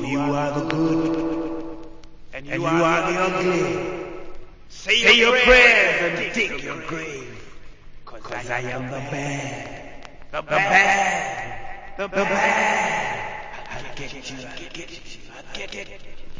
You are the good, and you are the ugly. Say your prayers and dig your grave, 'cause I am the bad, the bad, the bad. I get you, I get you, I get it.